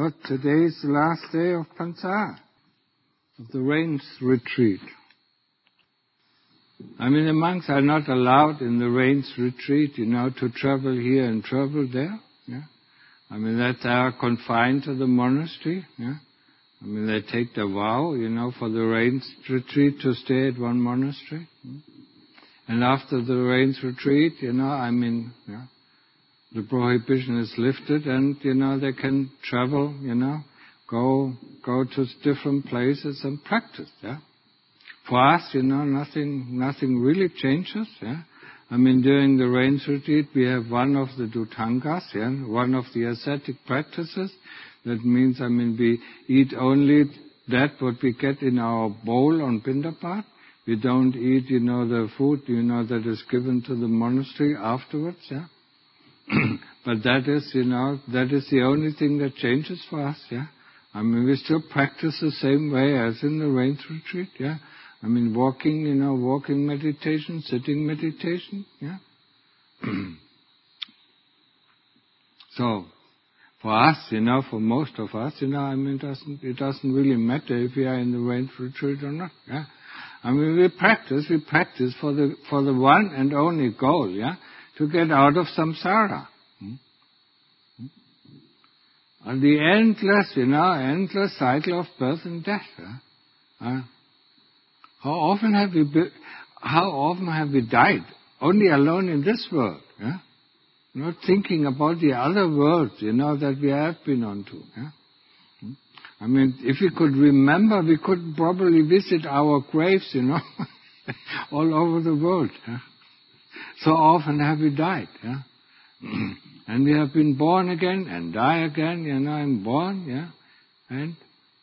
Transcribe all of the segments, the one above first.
But today is the last day of Pansar, of the rains retreat. I mean, the monks are not allowed in the rains retreat, to travel here and travel there. Yeah? I mean, that they are confined to the monastery. Yeah? I mean, they take the vow, for the rains retreat to stay at one monastery. And after the rains retreat, the prohibition is lifted and, they can travel, go to different places and practice, yeah. For us, nothing really changes, yeah. I mean, during the rains retreat, we have one of the Dhutangas, yeah, one of the ascetic practices. That means, we eat only that what we get in our bowl on Pindapat. We don't eat, the food, that is given to the monastery afterwards, yeah. But that is the only thing that changes for us, yeah. I mean, we still practice the same way as in the rains retreat, yeah. I mean, walking meditation, sitting meditation, yeah. So, for us, for most of us, it doesn't really matter if we are in the rains retreat or not, yeah. I mean, we practice for the one and only goal, yeah, to get out of samsara. And the endless cycle of birth and death. How often have we died? Only alone in this world, yeah? Not thinking about the other worlds, that we have been onto, yeah? I mean, if we could remember, we could probably visit our graves, all over the world, yeah? So often have we died, yeah? And we have been born again and die again, and born, yeah? And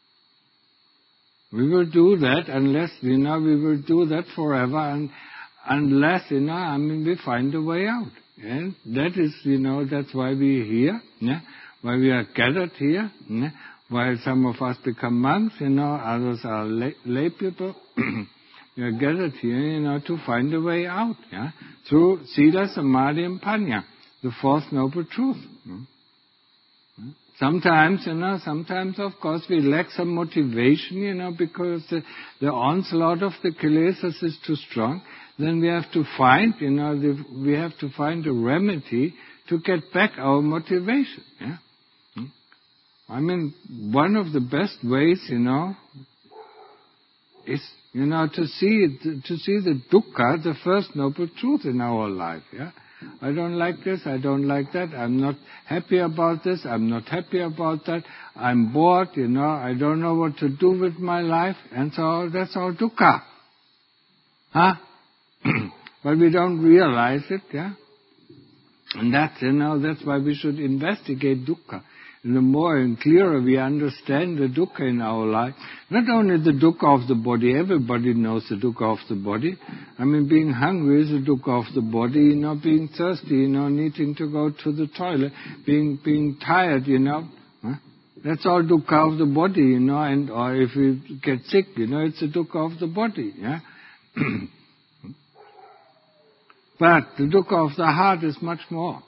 we will do that unless, we will do that forever, and unless, we find a way out. And that is, that's why we're here, yeah? Why we are gathered here, yeah? Why some of us become monks, others are lay people. We are gathered here, to find a way out, yeah? Through Sila, Samadhi, and Panya, the fourth noble truth. Sometimes, of course, we lack some motivation, because the onslaught of the kilesas is too strong. Then we have to find, we have to find a remedy to get back our motivation, yeah? I mean, one of the best ways, is, to see the dukkha, the first noble truth in our life, yeah? I don't like this, I don't like that, I'm not happy about this, I'm not happy about that, I'm bored, I don't know what to do with my life, and so that's all dukkha. Huh? But we don't realize it, yeah? And that's why we should investigate dukkha. And the more and clearer we understand the dukkha in our life, not only the dukkha of the body, everybody knows the dukkha of the body. I mean, being hungry is the dukkha of the body, being thirsty, needing to go to the toilet, being tired, huh? That's all dukkha of the body, and or if we get sick, it's the dukkha of the body, yeah? But the dukkha of the heart is much more.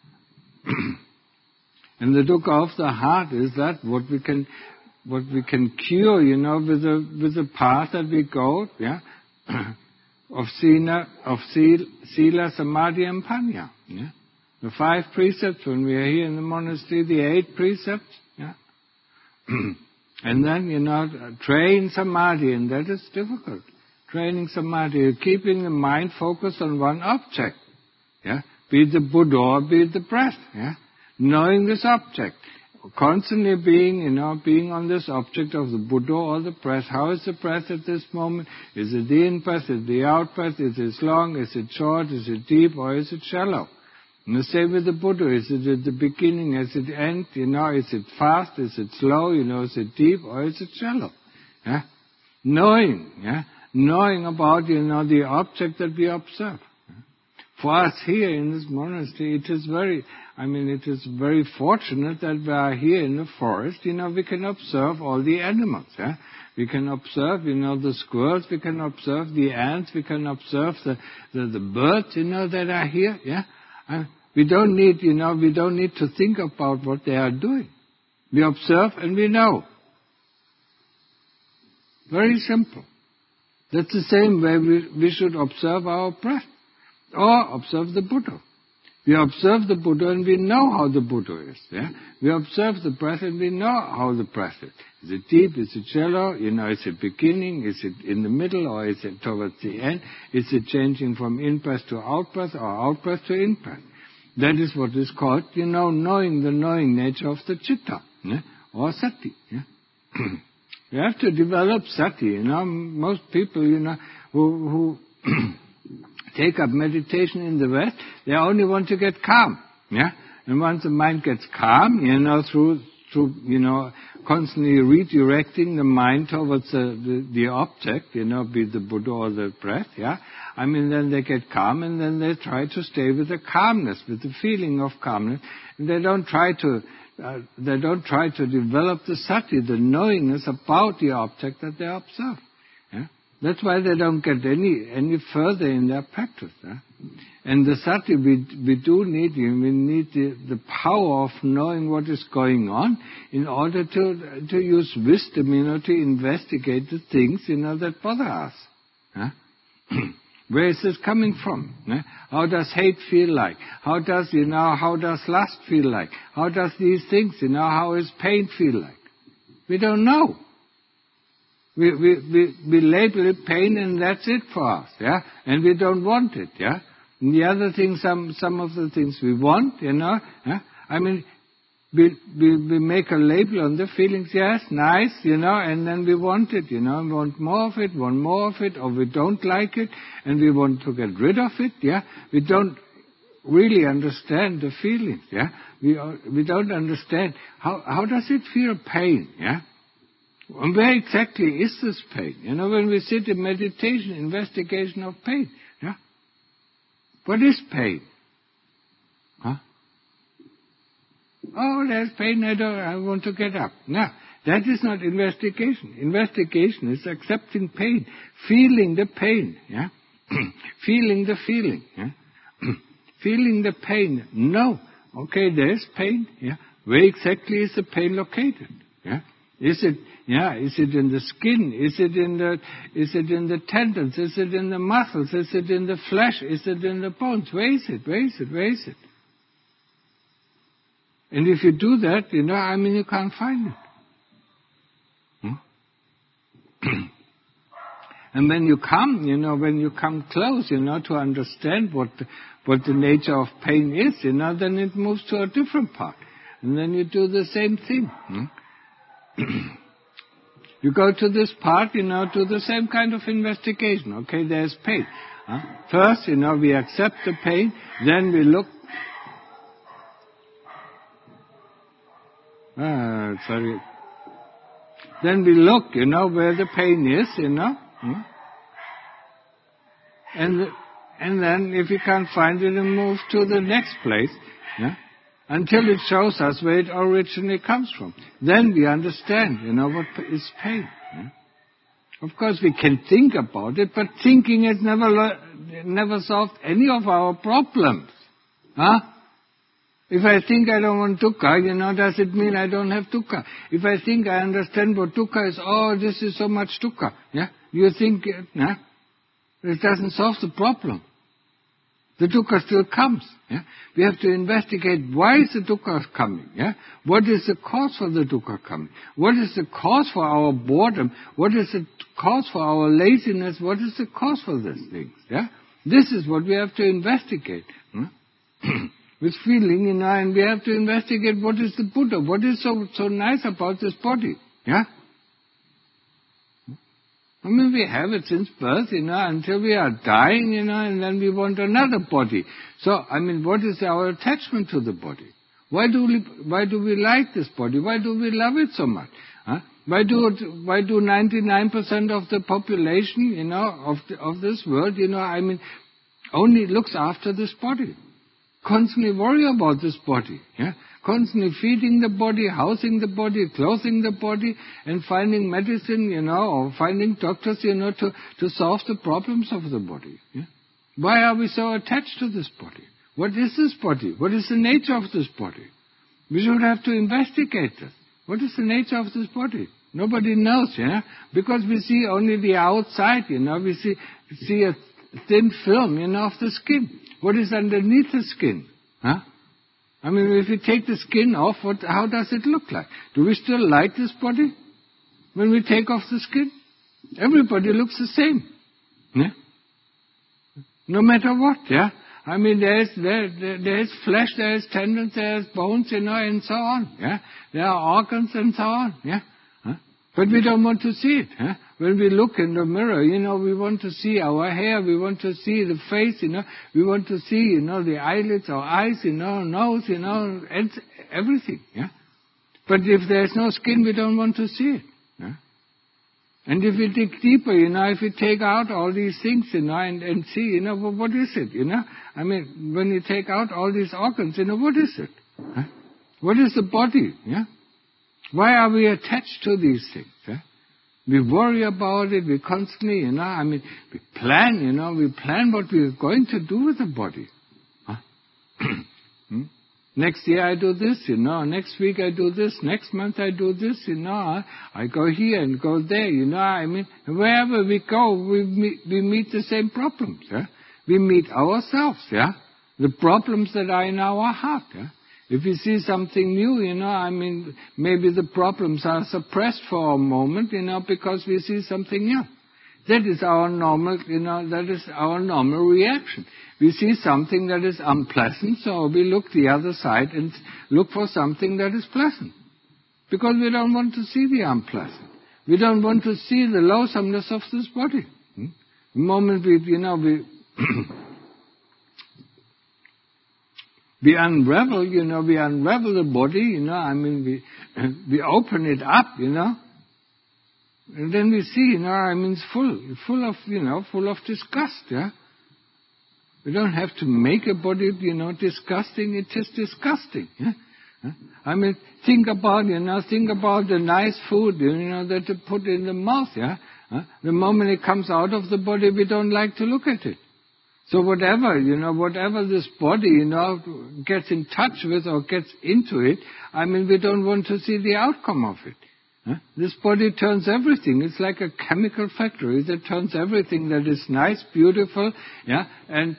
And the dukkha of the heart is that what we can cure, with the path that we go, yeah, of sila, samadhi, and panya, yeah. The 5 precepts when we are here in the monastery, the 8 precepts, yeah. And then, train samadhi, and that is difficult. Training samadhi, keeping the mind focused on one object, yeah. Be it the Buddha or be it the breath, yeah. Knowing this object, constantly being on this object of the Buddha or the breath. How is the breath at this moment? Is it the in-breath? Is it the out-breath? Is it long? Is it short? Is it deep? Or is it shallow? And the same with the Buddha. Is it at the beginning? Is it end? Is it fast? Is it slow? Is it deep? Or is it shallow? Yeah? Knowing, yeah? Knowing about, the object that we observe. For us here in this monastery, it is very fortunate that we are here in the forest. We can observe all the animals. Yeah? We can observe, the squirrels. We can observe the ants. We can observe the birds, that are here. Yeah? We don't need to think about what they are doing. We observe and we know. Very simple. That's the same way we should observe our breath or observe the Buddha. We observe the Buddha and we know how the Buddha is. Yeah? We observe the breath and we know how the breath is. Is it deep? Is it shallow? Is it beginning? Is it in the middle? Or is it towards the end? Is it changing from in-breath to out-breath or out-breath to in-breath? That is what is called, knowing the knowing nature of the citta, or sati. Yeah? You have to develop sati. Most people, who take up meditation in the West, they only want to get calm. Yeah? And once the mind gets calm, through constantly redirecting the mind towards the object, be it the Buddha or the breath, yeah? Then they get calm and then they try to stay with the calmness, with the feeling of calmness. And they don't try to develop the sati, the knowingness about the object that they observe. Yeah? That's why they don't get any further in their practice. Yeah? And the sati we do need, we need the power of knowing what is going on in order to use wisdom, to investigate the things, that bother us. Yeah? Where is this coming from? Yeah? How does hate feel like? How does lust feel like? How does these things, how is pain feel like? We don't know. We label it pain and that's it for us, yeah? And we don't want it, yeah? And the other things, some of the things we want, yeah? We make a label on the feelings, yes, nice, and then we want it, we want more of it, or we don't like it, and we want to get rid of it, yeah? We don't really understand the feelings, yeah? We don't understand how does it feel pain, yeah? And where exactly is this pain? When we sit in meditation, investigation of pain, yeah? What is pain? Huh? Oh, there's pain, I want to get up. No, that is not investigation. Investigation is accepting pain, feeling the pain, yeah? Feeling the feeling, yeah? Feeling the pain. No. Okay, there's pain, yeah? Where exactly is the pain located? Yeah? Is it in the skin? Is it in the tendons? Is it in the muscles? Is it in the flesh? Is it in the bones? Where is it? And if you do that, you can't find it. And when you come close, to understand what the nature of pain is, then it moves to a different part. And then you do the same thing. You go to this part, to the same kind of investigation. Okay, there's pain. First, we accept the pain, then we look. Sorry. Then we look, where the pain is, And then if you can't find it, we move to the next place, yeah? Until it shows us where it originally comes from. Then we understand, what is pain. Yeah? Of course, we can think about it, but thinking has never solved any of our problems. Huh? If I think I don't want dukkha, does it mean I don't have dukkha? If I think I understand what dukkha is, this is so much dukkha. Yeah? You think, yeah? It doesn't solve the problem. The dukkha still comes. Yeah? We have to investigate why is the dukkha coming. Yeah? What is the cause for the dukkha coming? What is the cause for our boredom? What is the cause for our laziness? What is the cause for these things? Yeah? This is what we have to investigate. With feeling, and we have to investigate what is the Buddha, what is so nice about this body. Yeah? We have it since birth, until we are dying, and then we want another body. So, what is our attachment to the body? Why do we like this body? Why do we love it so much? Huh? Why do 99% of the population, of this world, only looks after this body? Constantly worry about this body, yeah? Constantly feeding the body, housing the body, clothing the body, and finding medicine, or finding doctors, to solve the problems of the body. Yeah? Why are we so attached to this body? What is this body? What is the nature of this body? We should have to investigate this. What is the nature of this body? Nobody knows, because we see only the outside, we see a thin film, of the skin. What is underneath the skin? I mean, if we take the skin off, how does it look like? Do we still like this body when we take off the skin? Everybody looks the same. No matter what, I mean, there is flesh, there is tendons, there is bones, and so on, There are organs and so on, But we don't want to see it, When we look in the mirror, we want to see our hair, we want to see the face, we want to see, the eyelids, our eyes, nose, and everything, But if there's no skin, we don't want to see it, And if we dig deeper, if we take out all these things, and see, what is it, I mean, when you take out all these organs, what is it? What is the body, Why are we attached to these things, We worry about it, we constantly, I mean, we plan what we are going to do with the body. Next year I do this, next week I do this, next month I do this, I go here and go there, I mean, wherever we go, we meet the same problems, We meet ourselves, The problems that are in our heart, If we see something new, I mean, maybe the problems are suppressed for a moment, because we see something new. That is our normal, that is our normal reaction. We see something that is unpleasant, so we look the other side and look for something that is pleasant. Because we don't want to see the unpleasant. We don't want to see the loathsomeness of this body. The moment we we unravel, we unravel the body, I mean, we open it up, and then we see, I mean, it's full of disgust, We don't have to make a body, disgusting. It is disgusting. I mean, think about the nice food, that you put in the mouth, The moment it comes out of the body, we don't like to look at it. So whatever this body, gets in touch with or gets into it, I mean, we don't want to see the outcome of it. This body turns everything. It's like a chemical factory that turns everything that is nice, beautiful, and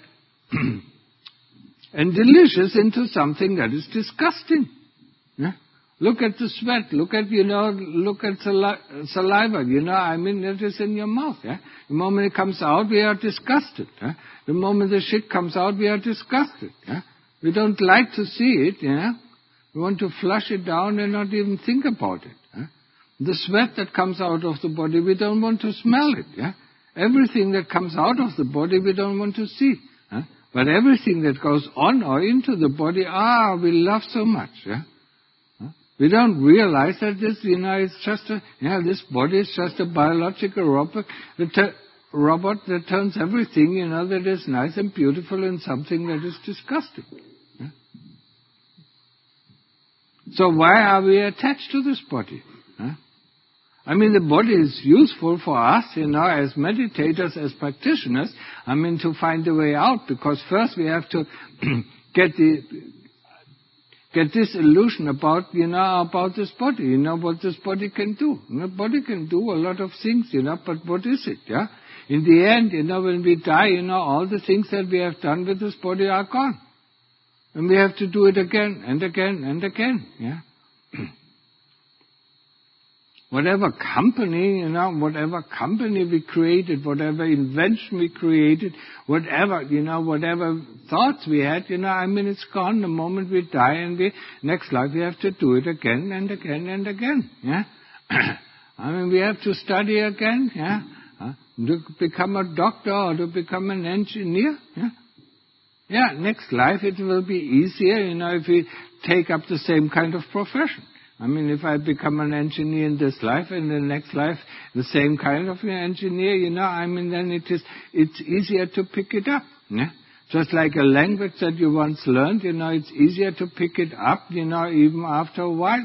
and delicious into something that is disgusting. Look at the sweat. Look at saliva. I mean, it is in your mouth. The moment it comes out, we are disgusted. The moment the shit comes out, we are disgusted. We don't like to see it. We want to flush it down and not even think about it. The sweat that comes out of the body, we don't want to smell it. Everything that comes out of the body, we don't want to see. But everything that goes on or into the body, we love so much. We don't realize that this, it's just this body is just a biological robot that turns everything, that is nice and beautiful in something that is disgusting. So why are we attached to this body? I mean, the body is useful for us, as meditators, as practitioners, I mean, to find a way out, because first we have to get this illusion about this body, what this body can do. The body can do a lot of things, but what is it, In the end, when we die, all the things that we have done with this body are gone. And we have to do it again and again and again, Whatever company, whatever company we created, whatever invention we created, whatever thoughts we had, I mean, it's gone the moment we die, and next life we have to do it again and again and again, I mean, we have to study again, to become a doctor or to become an engineer, next life it will be easier, if we take up the same kind of profession. I mean, if I become an engineer in this life, in the next life, the same kind of engineer, I mean, then it's easier to pick it up. Just like a language that you once learned, it's easier to pick it up, even after a while,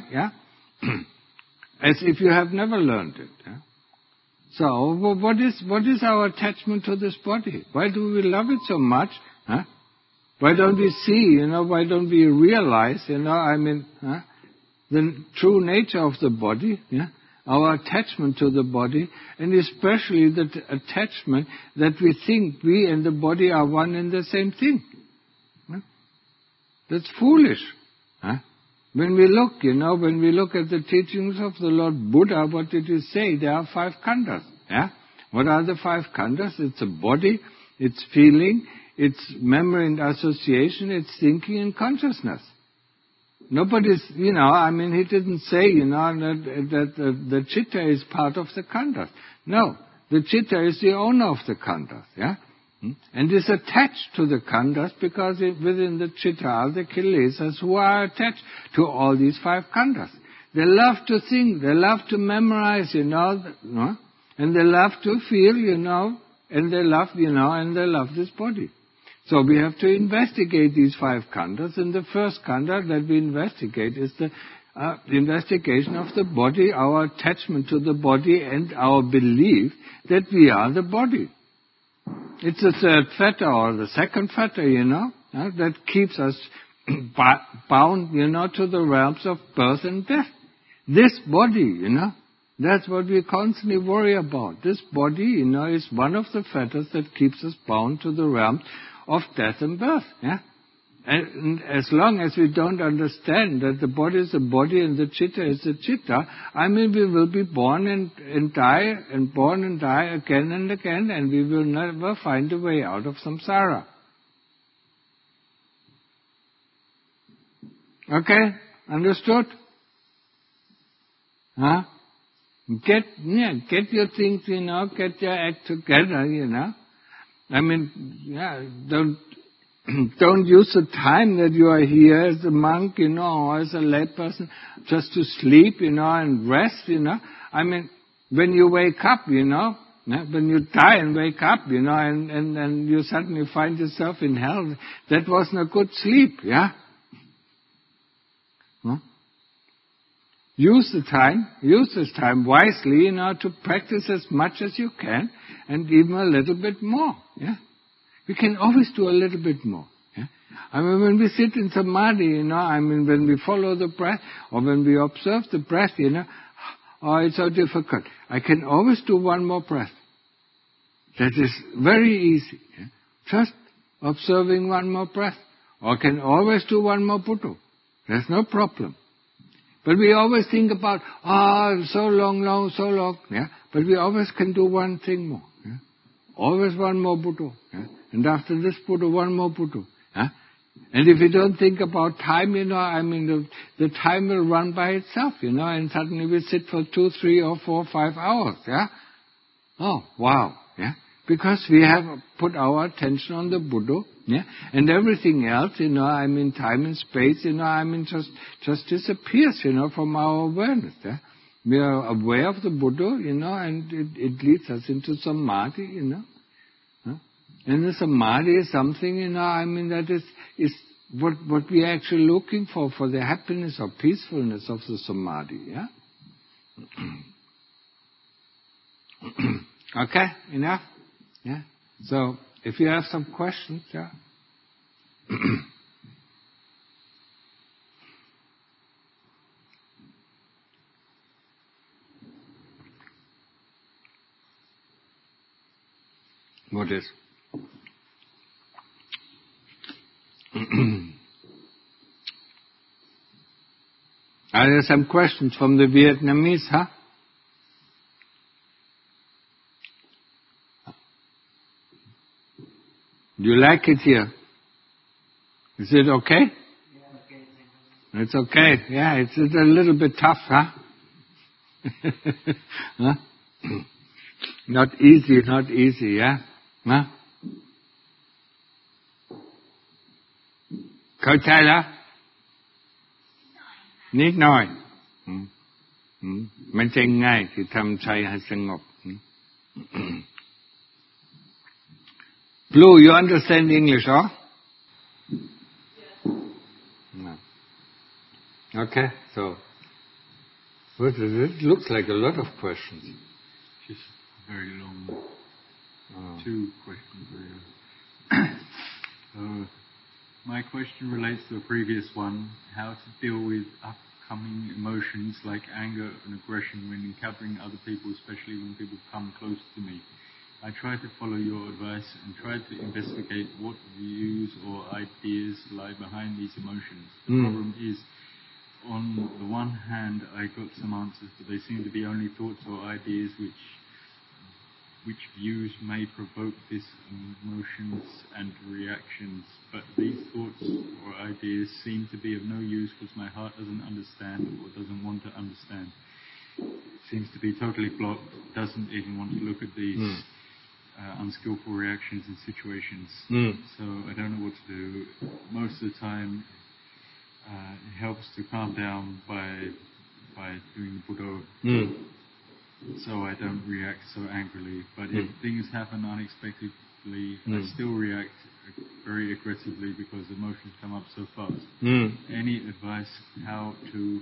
as if you have never learned it. So, what is our attachment to this body? Why do we love it so much? Why don't we see, why don't we realize, I mean, the true nature of the body, yeah, our attachment to the body, and especially the attachment that we think we and the body are one and the same thing. Yeah? That's foolish. Huh? When we look at the teachings of the Lord Buddha, what did he say? There are 5 khandhas. Yeah? What are the 5 khandhas? It's a body, it's feeling, it's memory and association, it's thinking and consciousness. Nobody's, he didn't say, that the chitta is part of the khandhas. No, the chitta is the owner of the khandhas, yeah? And is attached to the khandhas because within the chitta are the kilesas who are attached to all these 5 khandhas. They love to think, they love to memorize, and they love to feel, and they love this body. So we have to investigate these 5 khandhas, and the first khandha that we investigate is the investigation of the body, our attachment to the body, and our belief that we are the body. It's the third fetter or the second fetter, that keeps us bound, to the realms of birth and death. This body, that's what we constantly worry about. This body, is one of the fetters that keeps us bound to the realms of death and birth, yeah? And as long as we don't understand that the body is the body and the chitta is the chitta, we will be born and die, and born and die again and again, and we will never find a way out of samsara. Okay? Understood? Huh? Get your things, get your act together, don't use the time that you are here as a monk, or as a lay person, just to sleep, and rest, when you wake up, when you die and wake up, and you suddenly find yourself in hell, that wasn't a good sleep, yeah? Huh? Use this time wisely, to practice as much as you can, and even a little bit more, yeah? We can always do a little bit more. Yeah? When we sit in samadhi, when we follow the breath, or when we observe the breath, it's so difficult. I can always do one more breath. That is very easy. Yeah? Just observing one more breath. Or I can always do one more Buddha. There's no problem. But we always think about, so long. Yeah? But we always can do one thing more. Yeah? Always one more Buddha. Yeah? And after this Buddha, one more Buddha. Huh? And if you don't think about time, the time will run by itself, and suddenly we sit for 2, 3, or 4, 5 hours, yeah? Oh, wow, yeah? Because we have put our attention on the Buddha, yeah? And everything else, time and space, just disappears, from our awareness, yeah? We are aware of the Buddha, and it leads us into samadhi, And the samadhi is something, that is what we are actually looking for the happiness or peacefulness of the samadhi, yeah? Okay, enough? Yeah? So, if you have some questions, yeah? What is? Are there some questions from the Vietnamese, huh? Do you like it here? Is it okay? Yeah, okay. It's okay. Yeah, it's a little bit tough, huh? Huh? Not easy, yeah? Huh? เข้าใจแล้วนิดหน่อยมันจะง่ายที่ทำใจให้สงบ Blue, you understand English, huh? No. Okay, so it looks like a lot of questions. Just very long. 2 questions. My question relates to the previous one, how to deal with coming emotions like anger and aggression when encountering other people, especially when people come close to me. I try to follow your advice and try to investigate what views or ideas lie behind these emotions. The problem is, on the one hand, I got some answers, but they seem to be only thoughts or ideas which views may provoke these emotions and reactions. But these thoughts or ideas seem to be of no use because my heart doesn't understand or doesn't want to understand. It seems to be totally blocked, doesn't even want to look at these unskillful reactions and situations. So I don't know what to do. Most of the time, it helps to calm down by doing Buddha, so I don't react so angrily. But if things happen unexpectedly, I still react very aggressively because emotions come up so fast. Any advice how to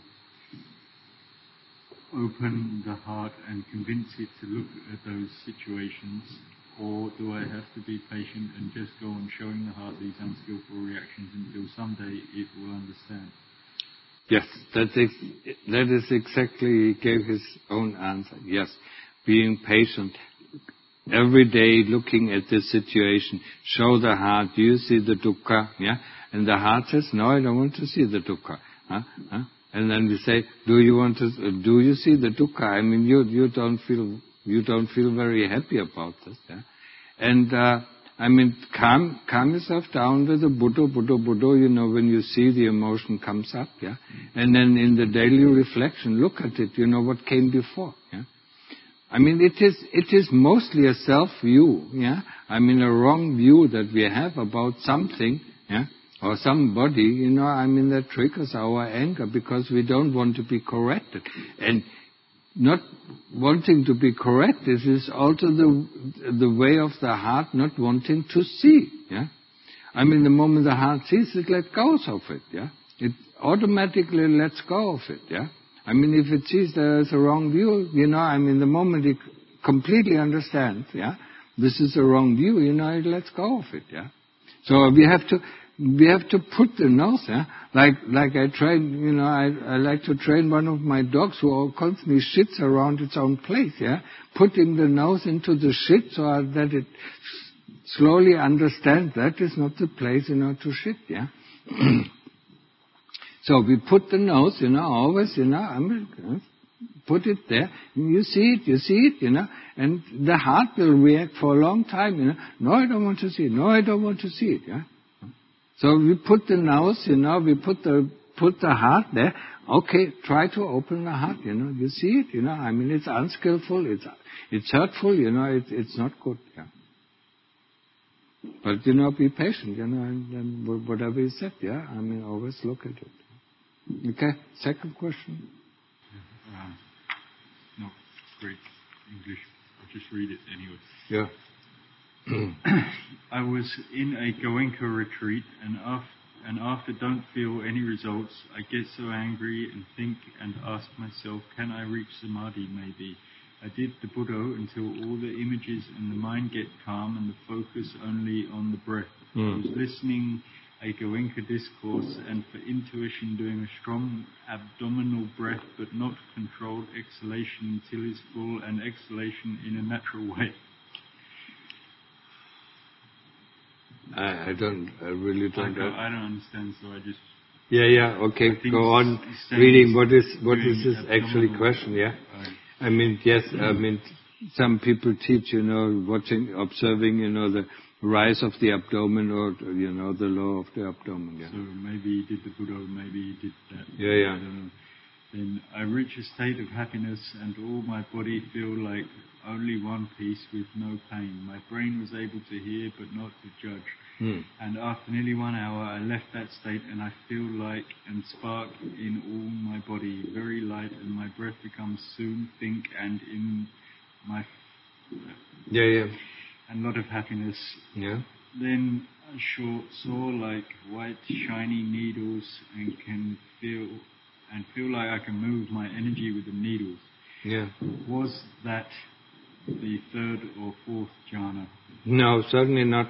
open the heart and convince it to look at those situations? Or do I have to be patient and just go on showing the heart these unskillful reactions until someday it will understand? Yes, that is exactly, he gave his own answer. Yes, being patient. Every day looking at this situation, show the heart, do you see the dukkha? Yeah? And the heart says, no, I don't want to see the dukkha. And then we say, do you see the dukkha? I mean, you don't feel very happy about this. Yeah? And I mean, calm yourself down with the Buddha, you know, when you see the emotion comes up, yeah? And then in the daily reflection, look at it, you know, what came before, yeah? I mean, it is mostly a self-view, yeah? I mean, a wrong view that we have about something, yeah? Or somebody, you know, I mean, that triggers our anger because we don't want to be corrected. And not wanting to be corrected is also the way of the heart not wanting to see, yeah? I mean, the moment the heart sees it, let go of it, yeah? It automatically lets go of it, yeah? I mean, if it sees there's a wrong view, you know, I mean, the moment it completely understands, yeah, this is a wrong view, you know, it lets go of it, yeah? So we have to put the nose, yeah? Like I train, you know, I like to train one of my dogs who constantly shits around its own place, yeah? Putting the nose into the shit so that it slowly understands that is not the place, you know, to shit, yeah? So we put the nose, you know, always, you know, put it there, and you see it, you know, and the heart will react for a long time, you know, no, I don't want to see it, no, I don't want to see it, yeah? So we put the nose, you know, we put the heart there. Okay, try to open the heart, you know. You see it, you know. I mean, it's unskillful, it's hurtful, you know. It's not good, yeah. But you know, be patient, you know, and whatever is said, yeah. I mean, always look at it. Okay. Second question. No, great English. I'll just read it anyway. Yeah. I was in a Goenka retreat, and after don't feel any results, I get so angry and think and ask myself, can I reach samadhi maybe? I did the Buddha until all the images and the mind get calm and the focus only on the breath. I was listening a Goenka discourse and for intuition doing a strong abdominal breath but not controlled exhalation until it's full and exhalation in a natural way. I really don't. I don't understand, so I just... Yeah, okay, go on reading. What is this actually question, yeah? I mean, yes, I mean, some people teach, you know, observing, you know, the rise of the abdomen or, you know, the low of the abdomen, yeah. So maybe he did the Buddha, maybe he did that. Yeah. I don't know. Then I reach a state of happiness and all my body feel like only one piece with no pain. My brain was able to hear but not to judge. And after nearly 1 hour, I left that state and I feel like and spark in all my body, very light, and my breath becomes soon think and in my... Yeah. And a lot of happiness. Yeah. Then I saw like white shiny needles and feel like I can move my energy with the needles. Yeah. Was that the third or fourth jhana? No, certainly not.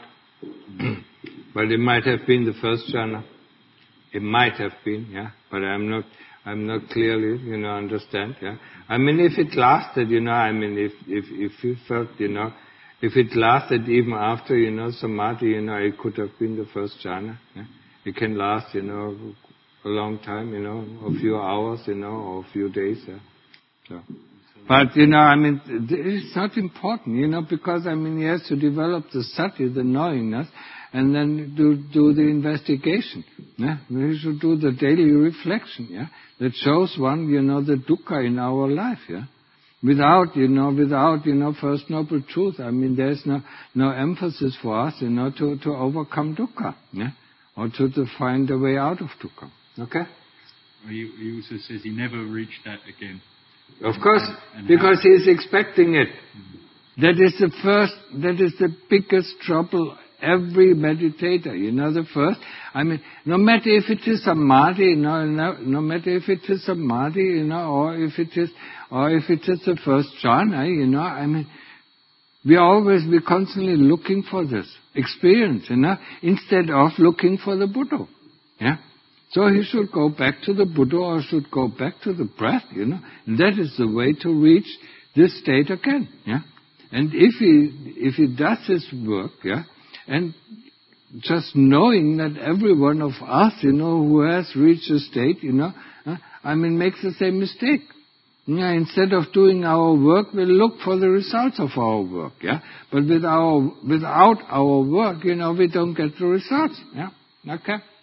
But it might have been the first jhana. It might have been, yeah. But I'm not I'm not clearly, understand, yeah. I mean, if it lasted, if you felt, if it lasted even after, samadhi, it could have been the first jhana, yeah. It can last, a long time, a few hours, or a few days, yeah. So. But, it's not important, because, he has to develop the sati, the knowingness, and then do the investigation. Yeah? We should do the daily reflection, yeah? That shows one, the dukkha in our life, yeah? Without First Noble Truth, there's no emphasis for us, to overcome dukkha, yeah? Or to find a way out of dukkha. Okay? He also says he never reached that again. Of course, because he is expecting it. That is the biggest trouble every meditator, the first. No matter if it is samadhi, no matter if it is samadhi, or if it is the first jhana, we're constantly looking for this experience, instead of looking for the Buddha, yeah. So he should go back to the Buddha or should go back to the breath, And that is the way to reach this state again, yeah. And if he does his work, yeah, and just knowing that every one of us, who has reached a state, makes the same mistake. Yeah, instead of doing our work, we look for the results of our work, yeah. But without our work, we don't get the results, yeah. Okay.